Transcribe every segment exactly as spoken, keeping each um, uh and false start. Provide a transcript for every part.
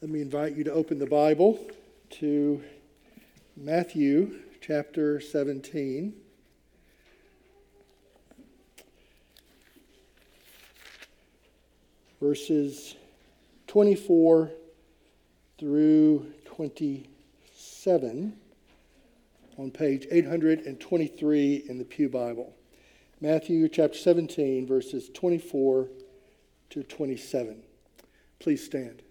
Let me invite you to open the Bible to Matthew chapter seventeen. Verses twenty-four through twenty-seven on page eight hundred twenty-three in the Pew Bible. Matthew chapter seventeen, verses twenty-four to twenty-seven. Please stand.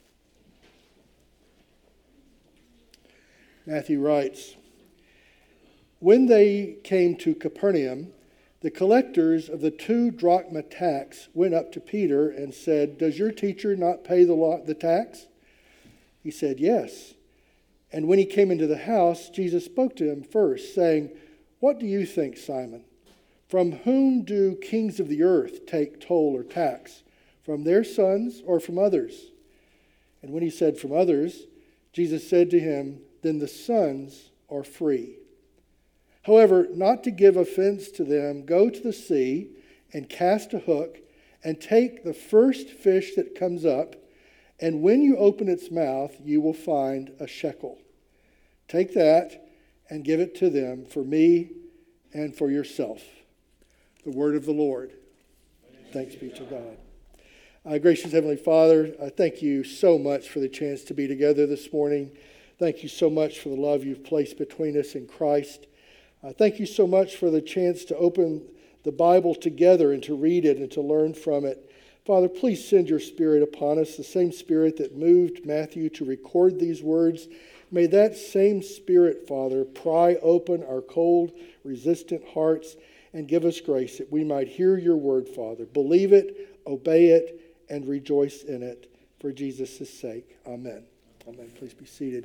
Matthew writes, "When they came to Capernaum, the collectors of the two drachma tax went up to Peter and said, 'Does your teacher not pay the law, the tax?' He said, 'Yes.' And when he came into the house, Jesus spoke to him first, saying, 'What do you think, Simon? From whom do kings of the earth take toll or tax? From their sons or from others?' And when he said, 'From others,' Jesus said to him, 'Then the sons are free. However, not to give offense to them, go to the sea and cast a hook and take the first fish that comes up, and when you open its mouth, you will find a shekel. Take that and give it to them for me and for yourself.'" The word of the Lord. Thanks be to God. Uh, gracious Heavenly Father, I thank you so much for the chance to be together this morning. Thank you so much for the love you've placed between us in Christ. Uh, thank you so much for the chance to open the Bible together and to read it and to learn from it. Father, please send your Spirit upon us, the same Spirit that moved Matthew to record these words. May that same Spirit, Father, pry open our cold, resistant hearts and give us grace that we might hear your word, Father, believe it, obey it, and rejoice in it. For Jesus' sake, amen. Amen. Please be seated.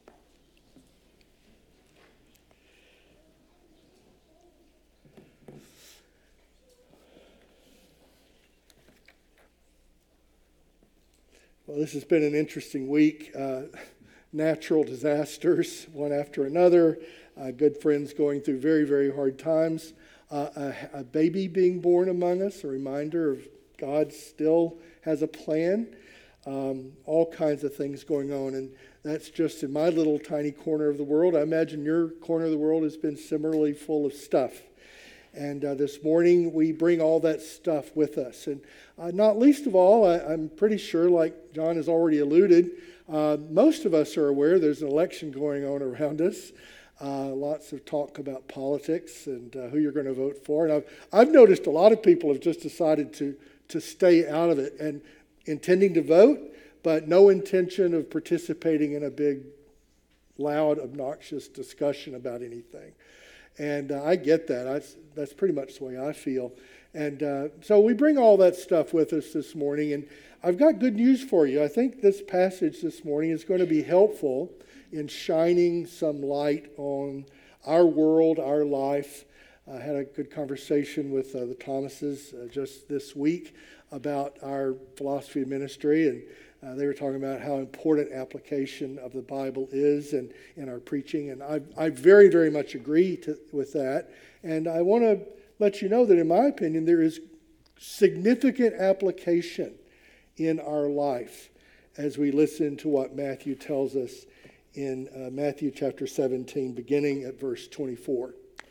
Well, this has been an interesting week. Uh, natural disasters, one after another. Uh, good friends going through very, very hard times. Uh, a, a baby being born among us, a reminder of God still has a plan. Um, all kinds of things going on. And that's just in my little tiny corner of the world. I imagine your corner of the world has been similarly full of stuff. And uh, this morning, we bring all that stuff with us. And uh, not least of all, I, I'm pretty sure, like John has already alluded, uh, most of us are aware there's an election going on around us. Uh, lots of talk about politics and uh, who you're going to vote for. And I've, I've noticed a lot of people have just decided to, to stay out of it and intending to vote, but no intention of participating in a big, loud, obnoxious discussion about anything. And uh, I get that. I, that's pretty much the way I feel. And uh, so we bring all that stuff with us this morning. And I've got good news for you. I think this passage this morning is going to be helpful in shining some light on our world, our life. I had a good conversation with uh, the Thomases uh, just this week about our philosophy of ministry. And Uh, they were talking about how important application of the Bible is in, in our preaching. And I, I very, very much agree to, with that. And I want to let you know that, in my opinion, there is significant application in our life as we listen to what Matthew tells us in uh, Matthew chapter seventeen, beginning at verse twenty-four.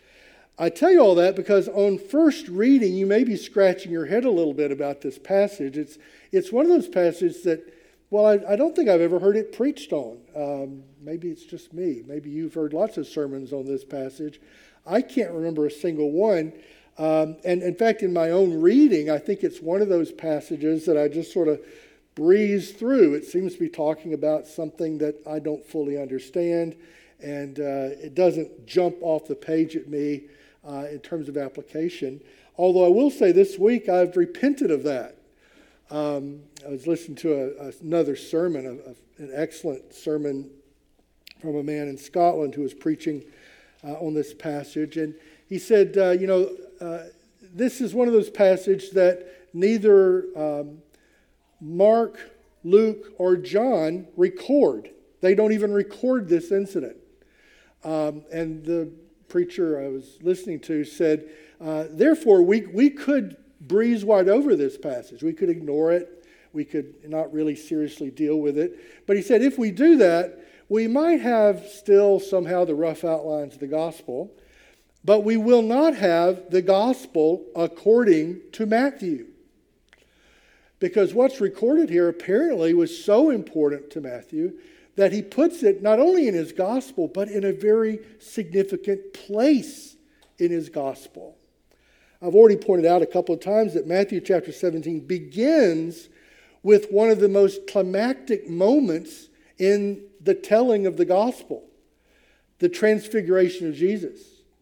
I tell you all that because on first reading, you may be scratching your head a little bit about this passage. It's, it's one of those passages that, well, I, I don't think I've ever heard it preached on. Um, maybe it's just me. Maybe you've heard lots of sermons on this passage. I can't remember a single one. Um, and in fact, in my own reading, I think it's one of those passages that I just sort of breeze through. It seems to be talking about something that I don't fully understand, and uh, it doesn't jump off the page at me uh, in terms of application. Although I will say this week I've repented of that. Um, I was listening to a, another sermon, a, a, an excellent sermon from a man in Scotland who was preaching uh, on this passage. And he said, uh, you know, uh, this is one of those passages that neither um, Mark, Luke, or John record. They don't even record this incident. Um, and the preacher I was listening to said, uh, therefore, we, we could breeze right over this passage. We could ignore it. we could not really seriously deal with it. But he said if we do that, we might have still somehow the rough outlines of the gospel, but we will not have the gospel according to Matthew. Because what's recorded here apparently was so important to Matthew that he puts it not only in his gospel, but in a very significant place in his gospel. I've already pointed out a couple of times that Matthew chapter seventeen begins with one of the most climactic moments in the telling of the gospel, the transfiguration of Jesus.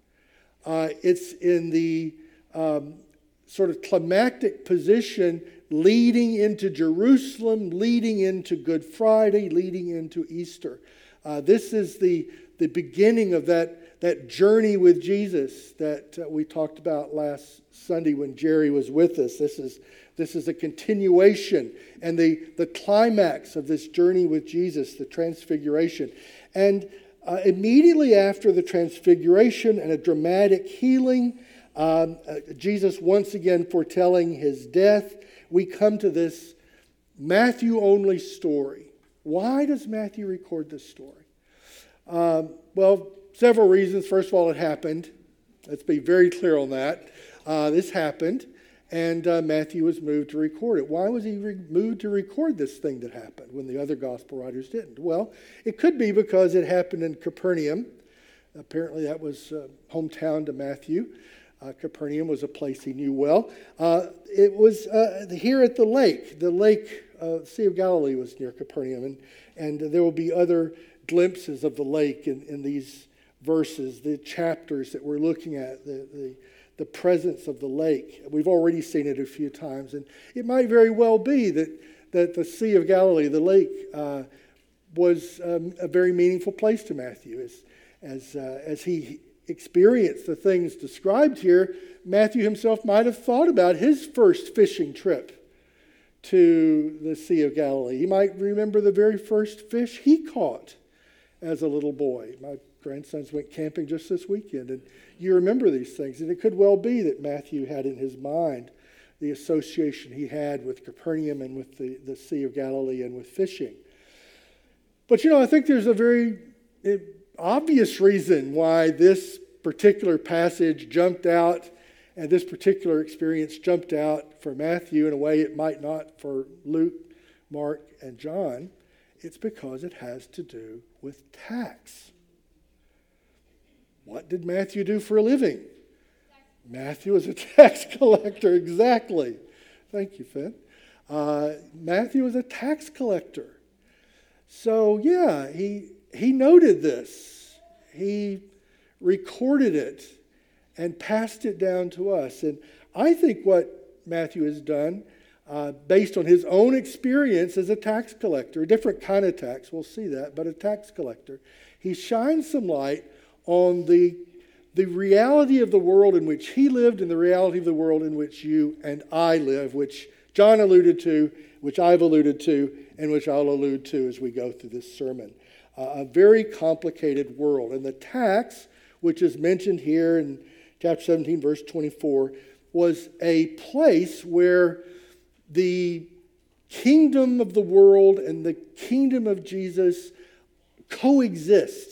Uh, it's in the um, sort of climactic position leading into Jerusalem, leading into Good Friday, leading into Easter. Uh, this is the, the beginning of that, that journey with Jesus that uh, we talked about last Sunday when Jerry was with us. This is, this is a continuation and the, the climax of this journey with Jesus, the transfiguration. And uh, immediately after the transfiguration and a dramatic healing, um, uh, Jesus once again foretelling his death, we come to this Matthew-only story. Why does Matthew record this story? Um, well, several reasons. First of all, it happened. Let's be very clear on that. Uh, this happened, and uh, Matthew was moved to record it. Why was he re- moved to record this thing that happened when the other gospel writers didn't? Well, it could be because it happened in Capernaum. Apparently that was uh, hometown to Matthew. Uh, Capernaum was a place he knew well. Uh, it was uh, here at the lake. The lake, uh, Sea of Galilee was near Capernaum. And, and there will be other glimpses of the lake in, in these verses, the chapters that we're looking at, the, the, the presence of the lake. We've already seen it a few times. And it might very well be that, that the Sea of Galilee, the lake, uh, was um, a very meaningful place to Matthew. As, as, uh, as he experienced the things described here, Matthew himself might have thought about his first fishing trip to the Sea of Galilee. He might remember the very first fish he caught as a little boy. My grandsons went camping just this weekend, and you remember these things. And it could well be that Matthew had in his mind the association he had with Capernaum and with the, the Sea of Galilee and with fishing. But, you know, I think there's a very obvious reason why this particular passage jumped out and this particular experience jumped out for Matthew in a way it might not for Luke, Mark, and John. It's because it has to do with tax. What did Matthew do for a living? Matthew was a tax collector, exactly. Thank you, Finn. Uh, Matthew was a tax collector. So, yeah, he he noted this. He recorded it and passed it down to us. And I think what Matthew has done, uh, based on his own experience as a tax collector, a different kind of tax, we'll see that, but a tax collector, he shines some light on the, the reality of the world in which he lived and the reality of the world in which you and I live, which John alluded to, which I've alluded to, and which I'll allude to as we go through this sermon. Uh, a very complicated world. And the tax, which is mentioned here in chapter seventeen, verse twenty-four, was a place where the kingdom of the world and the kingdom of Jesus coexist.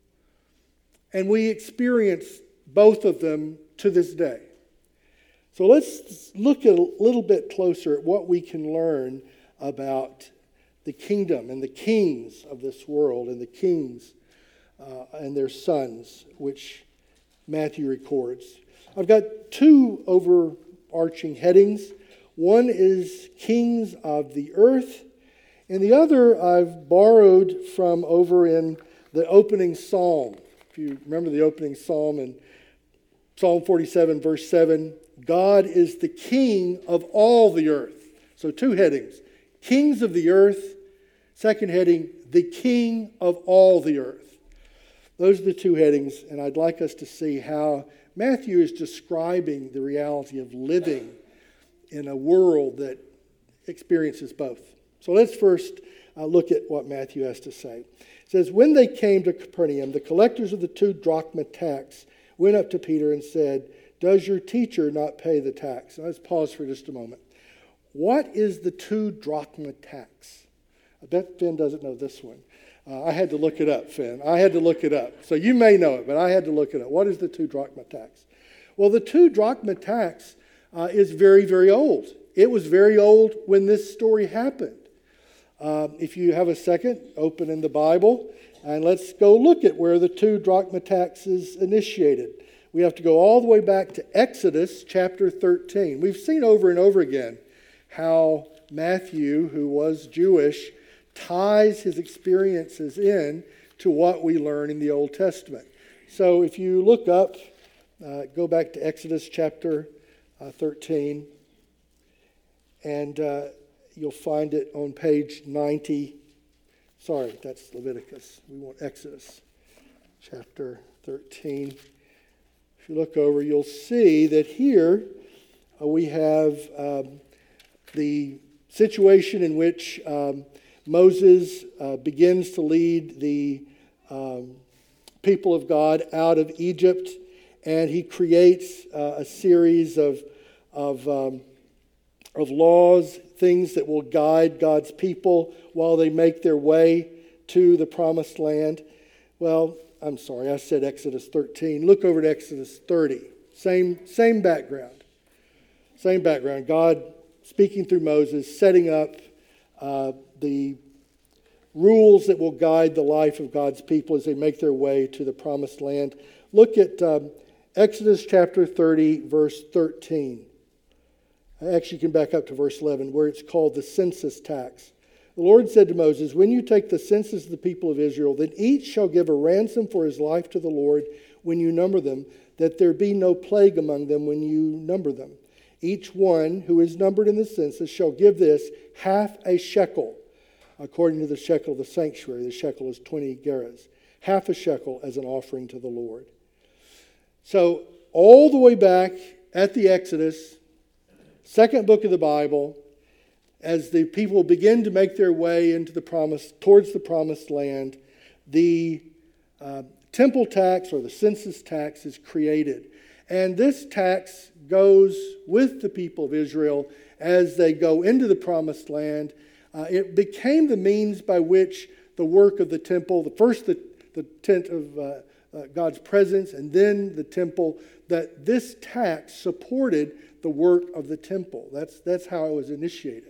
And we experience both of them to this day. So let's look at a little bit closer at what we can learn about the kingdom and the kings of this world and the kings uh, and their sons, which Matthew records. I've got two overarching headings. One is kings of the earth, and the other I've borrowed from over in the opening psalm. If you remember the opening psalm in Psalm forty-seven, verse seven, God is the king of all the earth. So two headings. Kings of the earth. Second heading, the king of all the earth. Those are the two headings, and I'd like us to see how Matthew is describing the reality of living in a world that experiences both. So let's first uh, look at what Matthew has to say. It says, when they came to Capernaum, the collectors of the two drachma tax went up to Peter and said, does your teacher not pay the tax? Now, let's pause for just a moment. What is the two drachma tax? I bet Finn doesn't know this one. Uh, I had to look it up, Finn. I had to look it up. So you may know it, but I had to look it up. What is the two drachma tax? Well, the two drachma tax uh, is very, very old. It was very old when this story happened. Uh, if you have a second, open in the Bible, and let's go look at where the two drachma tax is initiated. We have to go all the way back to Exodus chapter thirteen. We've seen over and over again how Matthew, who was Jewish, ties his experiences in to what we learn in the Old Testament. So if you look up, uh, go back to Exodus chapter uh, thirteen, and uh, you'll find it on page ninety. Sorry, that's Leviticus. We want Exodus chapter thirteen. If you look over, you'll see that here uh, we have um, the situation in which um, Moses uh, begins to lead the um, people of God out of Egypt, and he creates uh, a series of, of, um, of laws, things that will guide God's people while they make their way to the promised land. Well, I'm sorry, I said Exodus thirteen. Look over to Exodus thirty. Same, same background. Same background. God speaking through Moses, setting up uh, the rules that will guide the life of God's people as they make their way to the promised land. Look at um, Exodus chapter thirty, verse thirteen. I actually can back up to verse eleven, where it's called the census tax. The Lord said to Moses, when you take the census of the people of Israel, then each shall give a ransom for his life to the Lord when you number them, that there be no plague among them when you number them. Each one who is numbered in the census shall give this half a shekel, according to the shekel of the sanctuary. The shekel is twenty gerahs. Half a shekel as an offering to the Lord. So all the way back at the Exodus, second book of the Bible, as the people begin to make their way into the promise, towards the promised land, the uh, temple tax or the census tax is created. And this tax goes with the people of Israel as they go into the promised land. Uh, it became the means by which the work of the temple, the first the, the tent of uh, uh, God's presence, and then the temple, that this tax supported the work of the temple. That's, that's how it was initiated.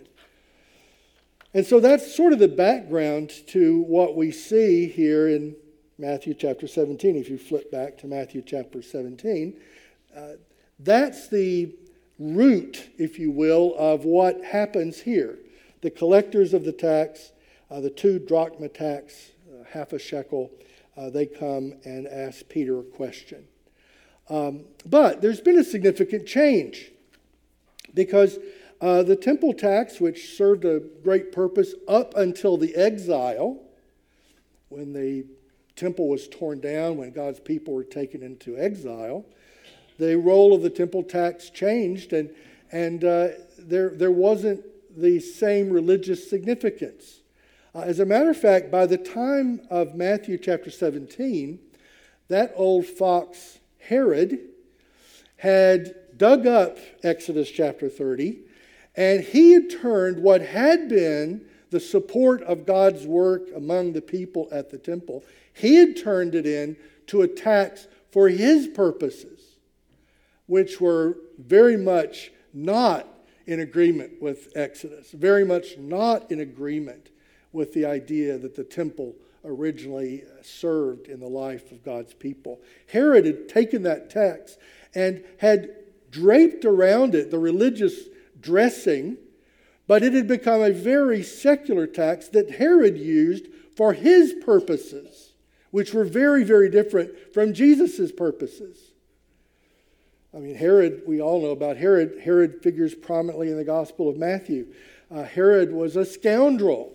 And so that's sort of the background to what we see here in Matthew chapter seventeen. If you flip back to Matthew chapter seventeen, uh, that's the root, if you will, of what happens here. The collectors of the tax, uh, the two drachma tax, uh, half a shekel, uh, they come and ask Peter a question. Um, but there's been a significant change because uh, the temple tax, which served a great purpose up until the exile, when the temple was torn down, when God's people were taken into exile, the role of the temple tax changed, and and uh, there there wasn't the same religious significance. Uh, as a matter of fact, by the time of Matthew chapter seventeen, that old fox Herod had dug up Exodus chapter thirty, and he had turned what had been the support of God's work among the people at the temple, he had turned it in to a tax for his purposes, which were very much not in agreement with Exodus, very much not in agreement with the idea that the temple originally served in the life of God's people. Herod had taken that text and had draped around it the religious dressing, but it had become a very secular tax that Herod used for his purposes, which were very, very different from Jesus' purposes. I mean, Herod, we all know about Herod. Herod figures prominently in the Gospel of Matthew. Uh, Herod was a scoundrel.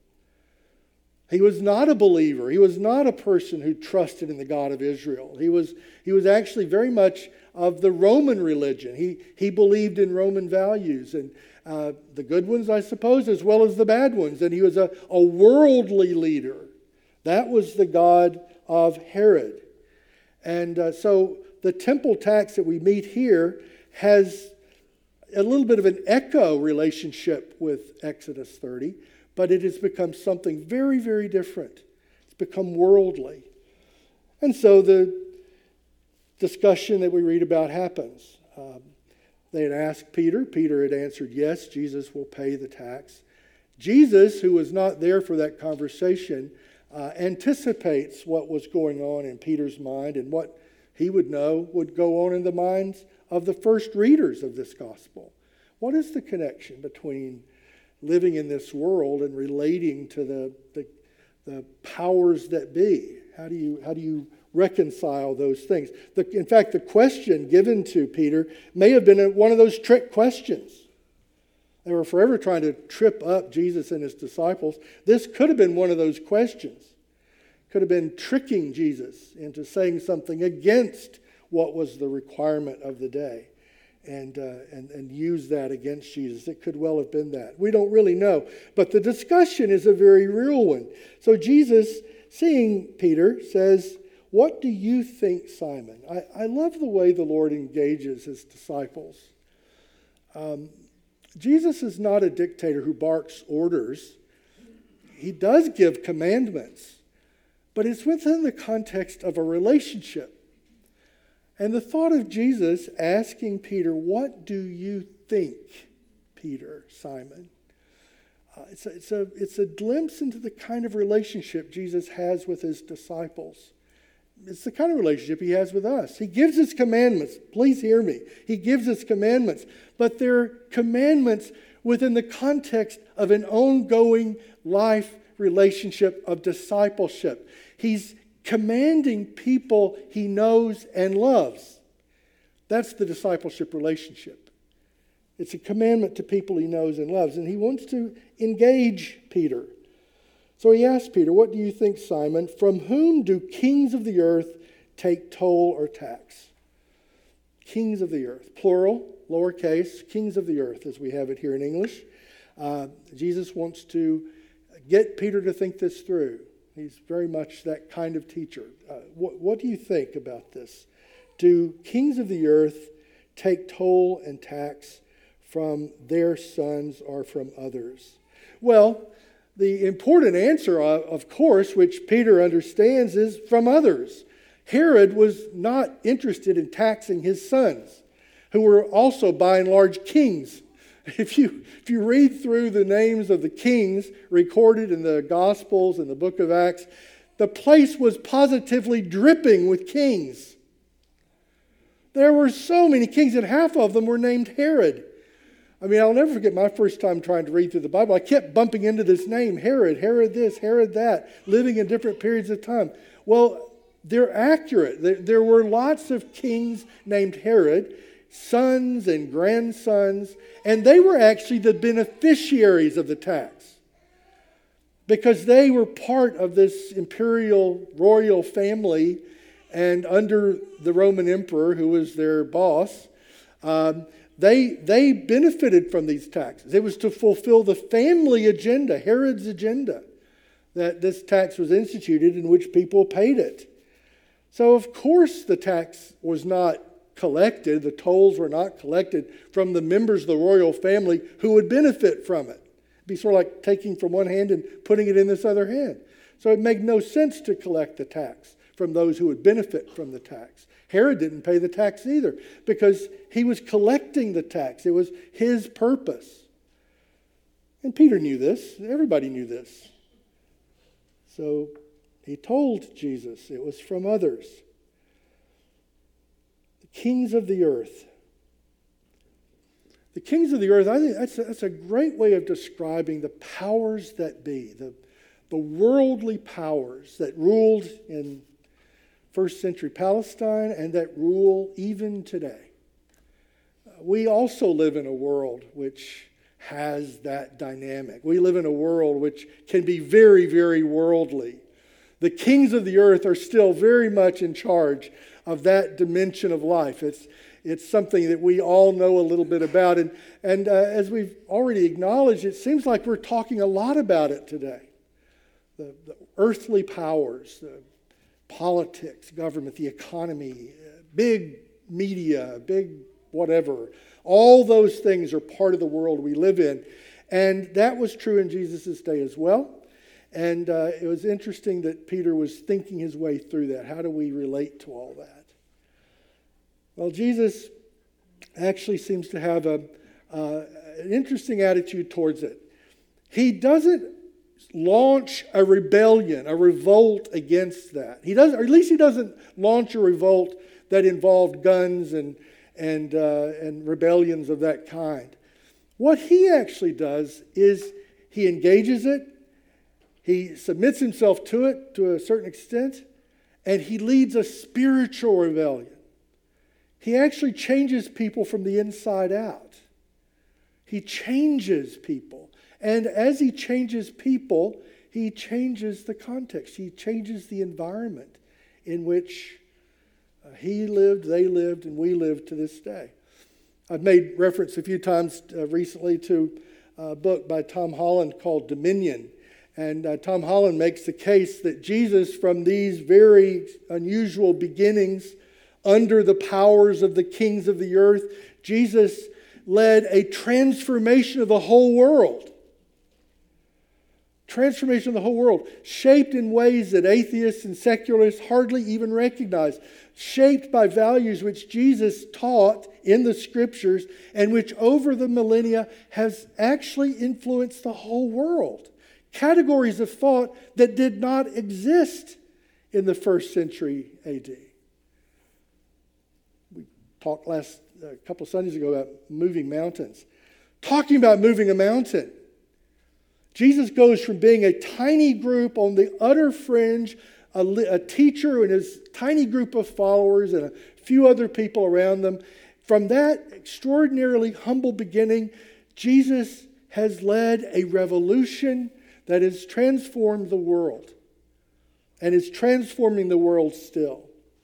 He was not a believer. He was not a person who trusted in the God of Israel. He was, he was actually very much of the Roman religion. He, he believed in Roman values, and uh, the good ones, I suppose, as well as the bad ones. And he was a, a worldly leader. That was the God of Herod. And uh, so the temple tax that we meet here has a little bit of an echo relationship with Exodus thirty, but it has become something very, very different. It's become worldly. And so the discussion that we read about happens. Um, they had asked Peter. Peter had answered, yes, Jesus will pay the tax. Jesus, who was not there for that conversation, uh, anticipates what was going on in Peter's mind, and what he would know would go on in the minds of the first readers of this gospel. What is the connection between living in this world and relating to the, the, the powers that be? How do you, how do you reconcile those things? The, in fact, the question given to Peter may have been one of those trick questions. They were forever trying to trip up Jesus and his disciples. This could have been one of those questions. Could have been tricking Jesus into saying something against what was the requirement of the day, and, uh, and, and use that against Jesus. It could well have been that. We don't really know. But the discussion is a very real one. So Jesus, seeing Peter, says, what do you think, Simon? I, I love the way the Lord engages his disciples. Um, Jesus is not a dictator who barks orders. He does give commandments, but it's within the context of a relationship. And the thought of Jesus asking Peter, what do you think, Peter, Simon? Uh, it's, a, it's, a, it's a glimpse into the kind of relationship Jesus has with his disciples. It's the kind of relationship he has with us. He gives us commandments. Please hear me. He gives us commandments, but they're commandments within the context of an ongoing life relationship of discipleship. He's commanding people he knows and loves. That's the discipleship relationship. It's a commandment to people he knows and loves, and he wants to engage Peter. So he asked Peter, what do you think, Simon? From whom do kings of the earth take toll or tax? Kings of the earth, plural, lowercase, kings of the earth, as we have it here in English. Uh, Jesus wants to get Peter to think this through. He's very much that kind of teacher. Uh, what, what do you think about this? Do kings of the earth take toll and tax from their sons or from others? Well, the important answer, of course, which Peter understands, is from others. Herod was not interested in taxing his sons, who were also by and large kings. If you, if you read through the names of the kings recorded in the Gospels and the book of Acts, the place was positively dripping with kings. There were so many kings, and half of them were named Herod. I mean, I'll never forget my first time trying to read through the Bible. I kept bumping into this name, Herod, Herod this, Herod that, living in different periods of time. Well, they're accurate. There, there were lots of kings named Herod, sons and grandsons, and they were actually the beneficiaries of the tax because they were part of this imperial royal family, and under the Roman emperor, who was their boss, um, They, they benefited from these taxes. It was to fulfill the family agenda, Herod's agenda, that this tax was instituted in which people paid it. So, of course, the tax was not collected, the tolls were not collected from the members of the royal family who would benefit from it. It'd be sort of like taking from one hand and putting it in this other hand. So it made no sense to collect the tax from those who would benefit from the tax. Herod didn't pay the tax either because he was collecting the tax. It was his purpose. And Peter knew this. Everybody knew this. So he told Jesus it was from others. The kings of the earth. The kings of the earth, I think that's a, that's a great way of describing the powers that be, the, the worldly powers that ruled in first century Palestine and that rule even today. We also live in a world which has that dynamic. We live in a world which can be very, very worldly. The kings of the earth are still very much in charge of that dimension of life. It's, it's something that we all know a little bit about. And, and uh, as we've already acknowledged, it seems like we're talking a lot about it today. The, the earthly powers, the politics, government, the economy, big media, big whatever. All those things are part of the world we live in. And that was true in Jesus' day as well. And uh, it was interesting that Peter was thinking his way through that. How do we relate to all that? Well, Jesus actually seems to have a, uh, an interesting attitude towards it. He doesn't launch a rebellion, a revolt against that. He doesn't, or at least he doesn't launch a revolt that involved guns and and uh, and rebellions of that kind. What he actually does is he engages it, he submits himself to it to a certain extent, and he leads a spiritual rebellion. He actually changes people from the inside out. He changes people. And as he changes people, he changes the context. He changes the environment in which uh, he lived, they lived, and we live to this day. I've made reference a few times uh, recently to a book by Tom Holland called Dominion. And uh, Tom Holland makes the case that Jesus, from these very unusual beginnings under the powers of the kings of the earth, Jesus led a transformation of the whole world. Transformation of the whole world, shaped in ways that atheists and secularists hardly even recognize, shaped by values which Jesus taught in the Scriptures and which over the millennia has actually influenced the whole world. Categories of thought that did not exist in the first century A D. We talked last a couple of Sundays ago about moving mountains. Talking about moving a mountain. Jesus goes from being a tiny group on the utter fringe, a, a teacher and his tiny group of followers and a few other people around them. From that extraordinarily humble beginning, Jesus has led a revolution that has transformed the world and is transforming the world still.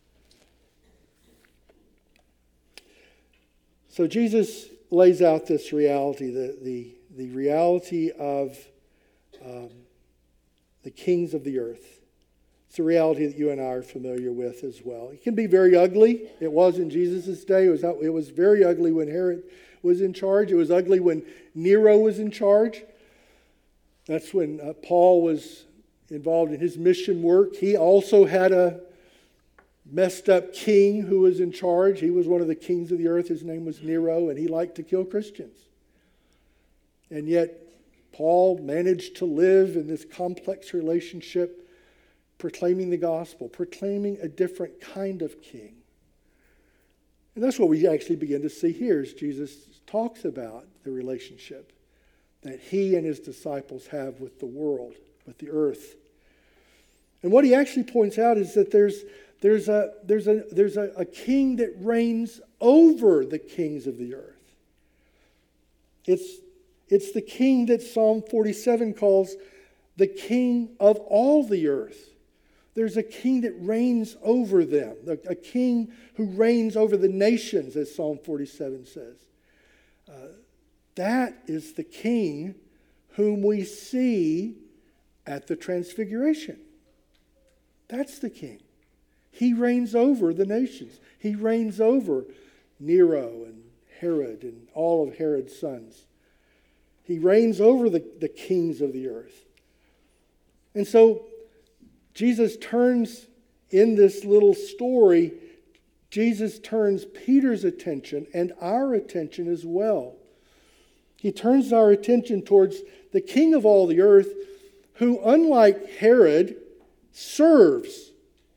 So Jesus lays out this reality, the, the, the reality of Um, the kings of the earth. It's a reality that you and I are familiar with as well. It can be very ugly. It was in Jesus' day. It was, it was very ugly when Herod was in charge. It was ugly when Nero was in charge. That's when uh, Paul was involved in his mission work. He also had a messed up king who was in charge. He was one of the kings of the earth. His name was Nero, and he liked to kill Christians. And yet, Paul managed to live in this complex relationship, proclaiming the gospel, proclaiming a different kind of king. And that's what we actually begin to see here as Jesus talks about the relationship that he and his disciples have with the world, with the earth. And what he actually points out is that there's, there's, a, there's, a, there's a, a king that reigns over the kings of the earth. It's It's the king that Psalm forty-seven calls the king of all the earth. There's a king that reigns over them, a king who reigns over the nations, as Psalm forty-seven says. Uh, that is the king whom we see at the Transfiguration. That's the king. He reigns over the nations. He reigns over Nero and Herod and all of Herod's sons. He reigns over the, the kings of the earth. And so Jesus turns in this little story, Jesus turns Peter's attention and our attention as well. He turns our attention towards the king of all the earth who, unlike Herod, serves.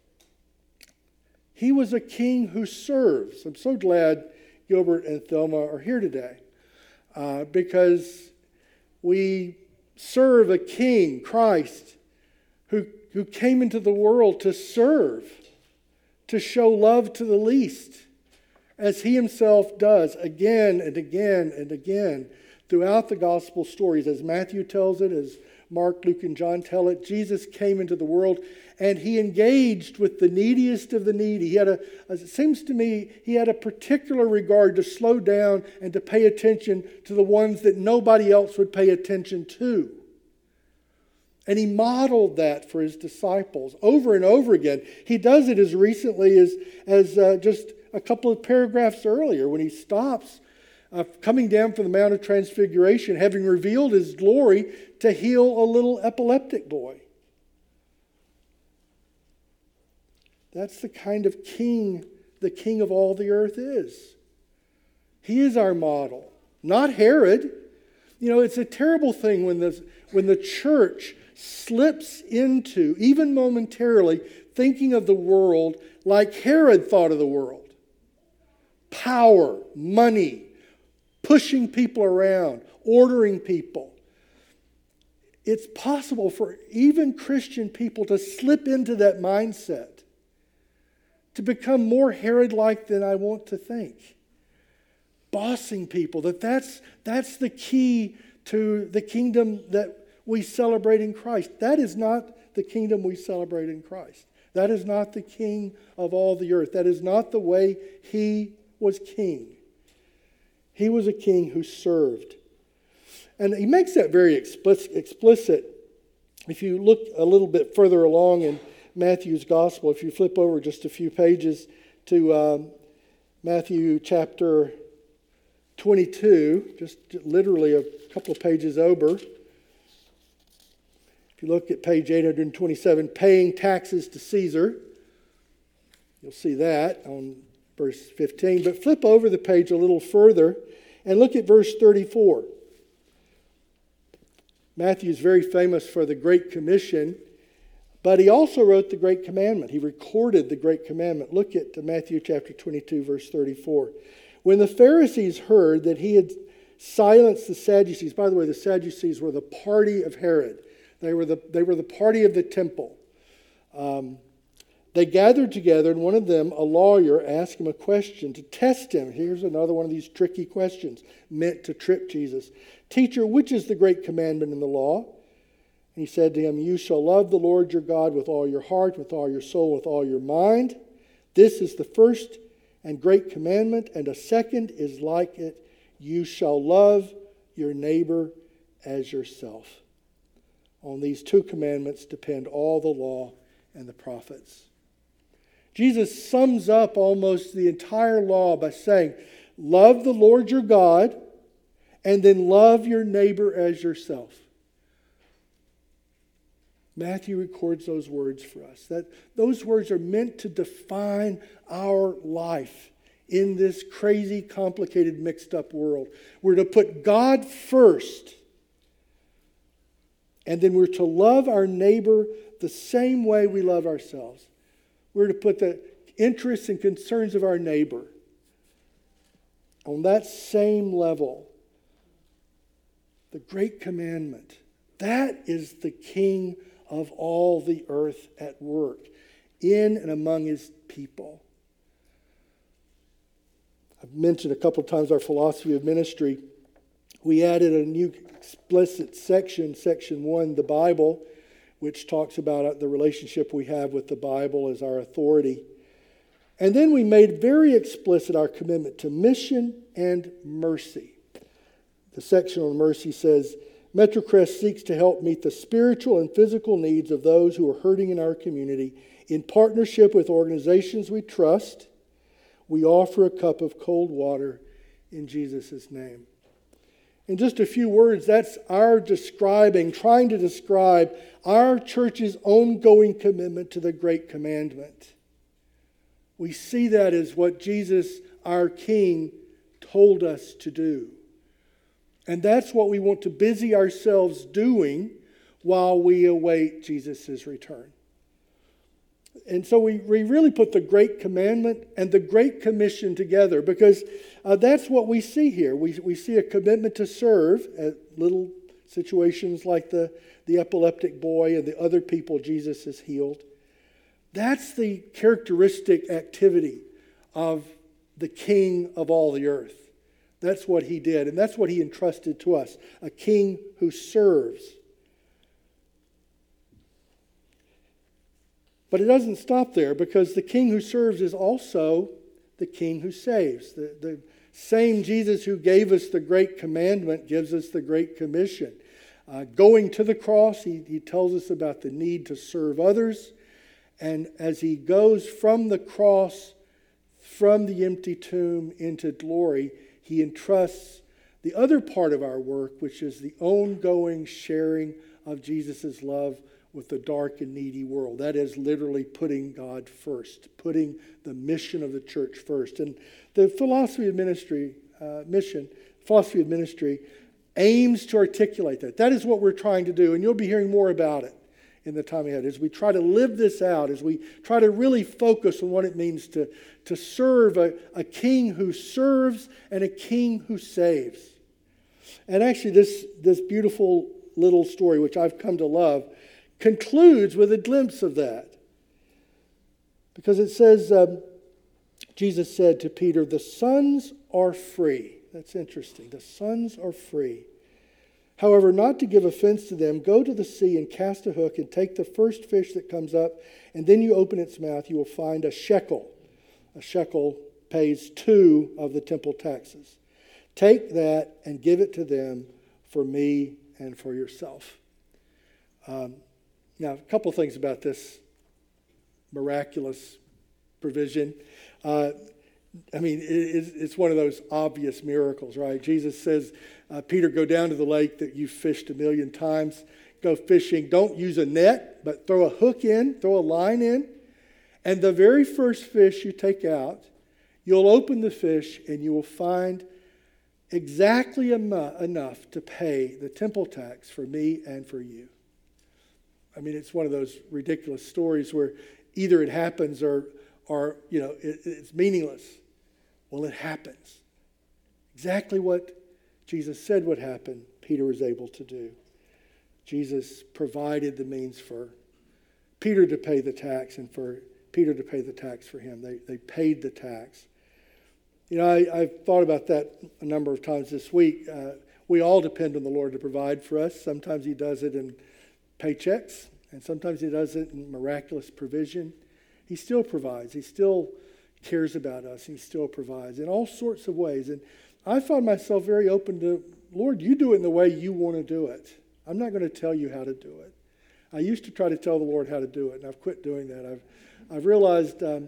He was a king who serves. I'm so glad Gilbert and Thelma are here today uh, because we serve a king, Christ, who, who came into the world to serve, to show love to the least, as he himself does again and again and again throughout the gospel stories. As Matthew tells it, as Mark, Luke, and John tell it, Jesus came into the world and he engaged with the neediest of the needy. He had a, as it seems to me, he had a particular regard to slow down and to pay attention to the ones that nobody else would pay attention to. And he modeled that for his disciples over and over again. He does it as recently as, as uh, just a couple of paragraphs earlier when he stops uh, coming down from the Mount of Transfiguration, having revealed his glory to heal a little epileptic boy. That's the kind of king the king of all the earth is. He is our model, not Herod. You know, it's a terrible thing when the, when the church slips into, even momentarily, thinking of the world like Herod thought of the world. Power, money, pushing people around, ordering people. It's possible for even Christian people to slip into that mindset, to become more Herod-like than I want to think. Bossing people, that that's, that's the key to the kingdom that we celebrate in Christ. That is not the kingdom we celebrate in Christ. That is not the king of all the earth. That is not the way he was king. He was a king who served. And he makes that very explicit. If you look a little bit further along in Matthew's gospel, if you flip over just a few pages to um, Matthew chapter twenty-two, just literally a couple of pages over. If you look at page eight hundred twenty-seven, paying taxes to Caesar, you'll see that on verse fifteen. But flip over the page a little further and look at verse thirty-four. Matthew is very famous for the Great Commission, but he also wrote the Great Commandment. He recorded the Great Commandment. Look at Matthew chapter twenty-two, verse thirty-four. When the Pharisees heard that he had silenced the Sadducees, by the way, the Sadducees were the party of Herod. They were the, they were the party of the temple. Um, they gathered together, and one of them, a lawyer, asked him a question to test him. Here's another one of these tricky questions meant to trip Jesus. Teacher, which is the great commandment in the law? And he said to him, you shall love the Lord your God with all your heart, with all your soul, with all your mind. This is the first and great commandment, and a second is like it. You shall love your neighbor as yourself. On these two commandments depend all the law and the prophets. Jesus sums up almost the entire law by saying, love the Lord your God, and then love your neighbor as yourself. Matthew records those words for us. That those words are meant to define our life in this crazy, complicated, mixed up world. We're to put God first, and then we're to love our neighbor the same way we love ourselves. We're to put the interests and concerns of our neighbor on that same level. The great commandment. That is the King of all the earth at work in and among his people. I've mentioned a couple of times our philosophy of ministry. We added a new explicit section, section one, the Bible, which talks about the relationship we have with the Bible as our authority. And then we made very explicit our commitment to mission and mercy. The section on mercy says, Metrocrest seeks to help meet the spiritual and physical needs of those who are hurting in our community. In partnership with organizations we trust, we offer a cup of cold water in Jesus' name. In just a few words, that's our describing, trying to describe our church's ongoing commitment to the Great Commandment. We see that as what Jesus, our King, told us to do. And that's what we want to busy ourselves doing while we await Jesus' return. And so we, we really put the Great Commandment and the Great Commission together because uh, that's what we see here. We, we see a commitment to serve at little situations like the, the epileptic boy and the other people Jesus has healed. That's the characteristic activity of the King of all the earth. That's what he did, and that's what he entrusted to us, a king who serves. But it doesn't stop there, because the king who serves is also the king who saves. The, the same Jesus who gave us the Great Commandment gives us the Great Commission. Uh, going to the cross, he, he tells us about the need to serve others. And as he goes from the cross from the empty tomb into glory, he entrusts the other part of our work, which is the ongoing sharing of Jesus' love with the dark and needy world. That is literally putting God first, putting the mission of the church first. And the philosophy of ministry, uh, mission, philosophy of ministry aims to articulate that. That is what we're trying to do, and you'll be hearing more about it in the time ahead, as we try to live this out, as we try to really focus on what it means to, to serve a, a king who serves and a king who saves. And actually, this, this beautiful little story, which I've come to love, concludes with a glimpse of that. Because it says, um, Jesus said to Peter, the sons are free. That's interesting. The sons are free. However, not to give offense to them, go to the sea and cast a hook and take the first fish that comes up, and then you open its mouth, you will find a shekel. A shekel pays two of the temple taxes. Take that and give it to them for me and for yourself. Um, now, a couple of things about this miraculous provision. Uh, I mean, it, it's one of those obvious miracles, right? Jesus says, uh, Peter, go down to the lake that you've fished a million times. Go fishing. Don't use a net, but throw a hook in, throw a line in. And the very first fish you take out, you'll open the fish and you will find exactly emu- enough to pay the temple tax for me and for you. I mean, it's one of those ridiculous stories where either it happens or, or you know, it, it's meaningless. Well, it happens. Exactly what Jesus said would happen, Peter was able to do. Jesus provided the means for Peter to pay the tax and for Peter to pay the tax for him. They, they paid the tax. You know, I, I've thought about that a number of times this week. Uh, we all depend on the Lord to provide for us. Sometimes he does it in paychecks, and sometimes he does it in miraculous provision. He still provides. He still cares about us. He still provides in all sorts of ways. And I found myself very open to, Lord, you do it in the way you want to do it. I'm not going to tell you how to do it. I used to try to tell the Lord how to do it, and I've quit doing that. I've, I've realized um,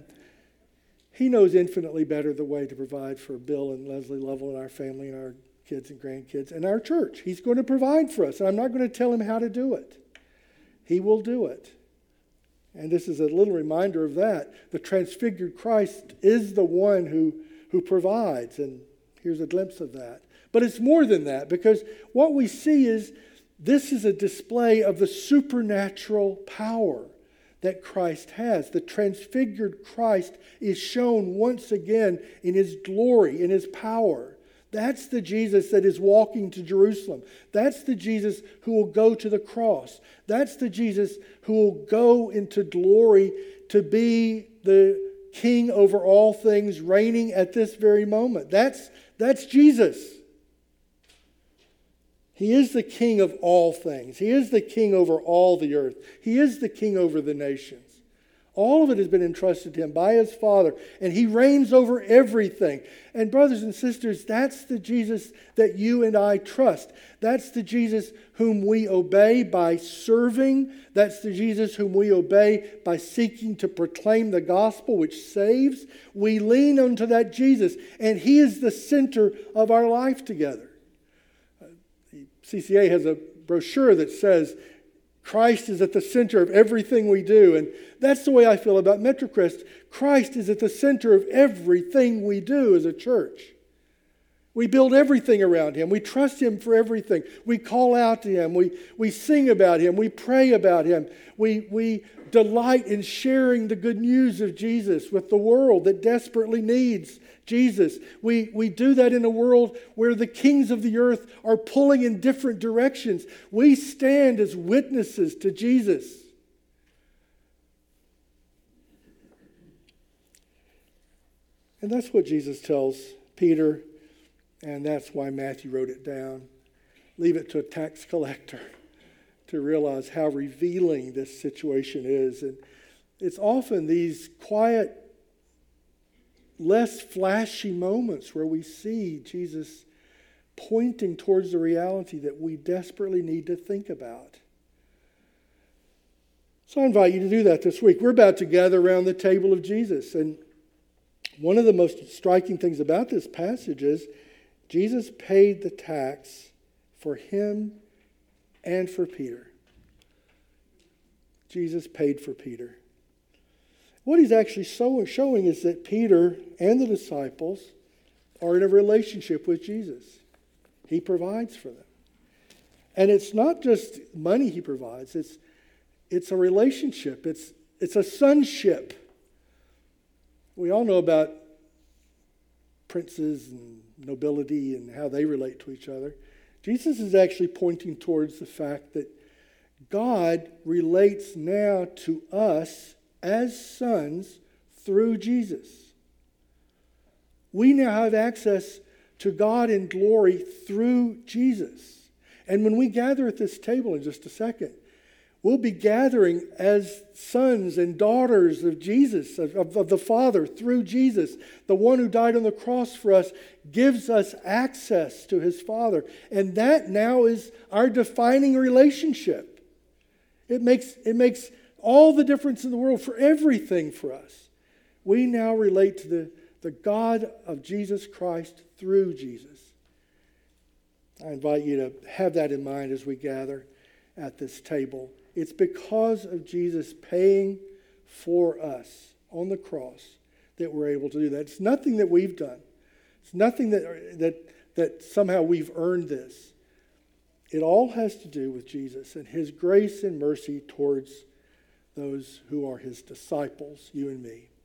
he knows infinitely better the way to provide for Bill and Leslie Lovell and our family and our kids and grandkids and our church. He's going to provide for us, and I'm not going to tell him how to do it. He will do it. And this is a little reminder of that. The transfigured Christ is the one who, who provides, and here's a glimpse of that. But it's more than that, because what we see is this is a display of the supernatural power that Christ has. The transfigured Christ is shown once again in his glory, in his power. That's the Jesus that is walking to Jerusalem. That's the Jesus who will go to the cross. That's the Jesus who will go into glory to be the king over all things, reigning at this very moment. That's, that's Jesus. He is the king of all things. He is the king over all the earth. He is the king over the nations. All of it has been entrusted to him by his Father, and he reigns over everything. And brothers and sisters, that's the Jesus that you and I trust. That's the Jesus whom we obey by serving. That's the Jesus whom we obey by seeking to proclaim the gospel, which saves. We lean onto that Jesus, and he is the center of our life together. The C C A has a brochure that says, Christ is at the center of everything we do. And that's the way I feel about MetroCrest. Christ is at the center of everything we do as a church. We build everything around him. We trust him for everything. We call out to him. We, we sing about him. We pray about him. We, we delight in sharing the good news of Jesus with the world that desperately needs Jesus. We, we do that in a world where the kings of the earth are pulling in different directions. We stand as witnesses to Jesus. And that's what Jesus tells Peter, and that's why Matthew wrote it down. Leave it to a tax collector to realize how revealing this situation is. And it's often these quiet, less flashy moments where we see Jesus pointing towards the reality that we desperately need to think about. So I invite you to do that this week. We're about to gather around the table of Jesus, and One of the most striking things about this passage is Jesus paid the tax for him and for Peter. Jesus paid for Peter. What he's actually showing is that Peter and the disciples are in a relationship with Jesus. He provides for them. And it's not just money he provides, it's, it's a relationship, it's, it's a sonship. We all know about princes and nobility and how they relate to each other. Jesus is actually pointing towards the fact that God relates now to us as sons through Jesus. We now have access to God in glory through Jesus. And when we gather at this table in just a second, we'll be gathering as sons and daughters of Jesus, of, of, of the Father, through Jesus. The one who died on the cross for us gives us access to his Father. And that now is our defining relationship. It makes, it makes all the difference in the world for everything for us. We now relate to the, the God of Jesus Christ through Jesus. I invite you to have that in mind as we gather at this table. It's because of Jesus paying for us on the cross that we're able to do that. It's nothing that we've done. It's nothing that, that, that somehow we've earned this. It all has to do with Jesus and his grace and mercy towards those who are his disciples, you and me.